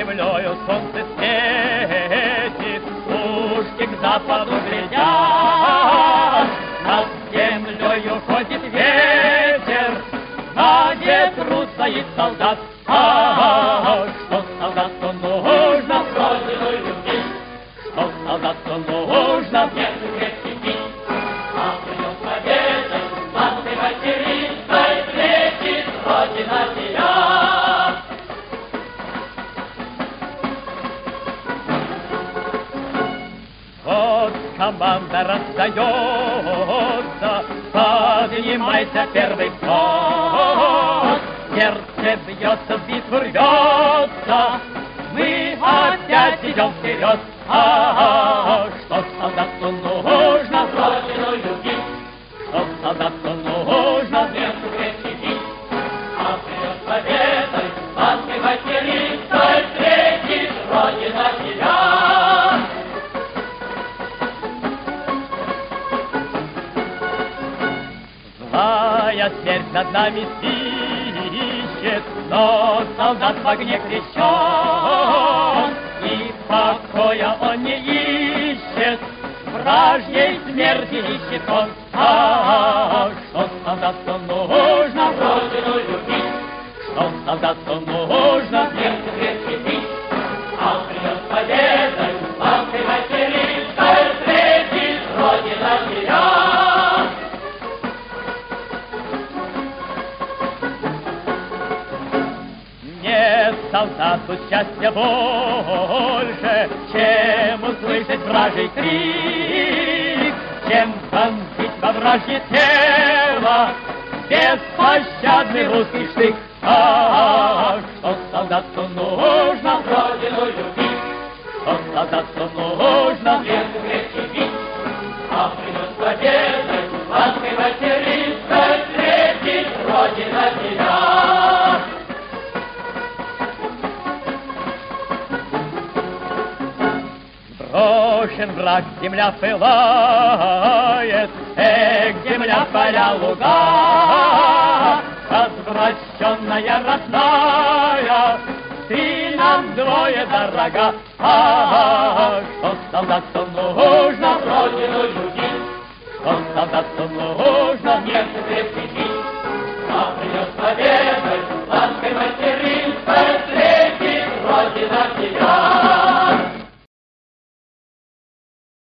землею солнце светит, пушки к западу глядят, над землею ходит ветер, на ветру стоит солдат. Что солдату нужно, родину любить, что солдату нужно, нет крепкий пить, а придет победа, славной материнской встретит Родина тебя. Вот команда раздается, поднимайся первый вход. Сердце бьется, в битву рвется, мы опять идем вперед. Что солдату нужно, родину любить, что солдату нужно, нету крепкий пить, а придет победой, славной материнской встретит Родина тебя. Злая смерть над нами свищет, но солдат в огне крещен, и покоя он не ищет, вражьей смерти ищет он. Что солдату нужно, родину любить, что солдату нужно, сердце крепкий пить, а придет победой, славной материнской встретит Родина тебя. Солдату счастья больше, чем услышать вражий крик, чем вонзить во вражье тело беспощадный русский штык. Что солдату нужно, родину любить, что солдату нужно, сердце крепкий пить, а придет победой, славной материнской встретит Родина тебя. Брошен враг, земля пылает, земля, поля, луга, развращенная, родная, ты нам вдвое дорога. Что солдату нужно, родину любить, что солдату нужно, нервы крепкий пить, а придет победа.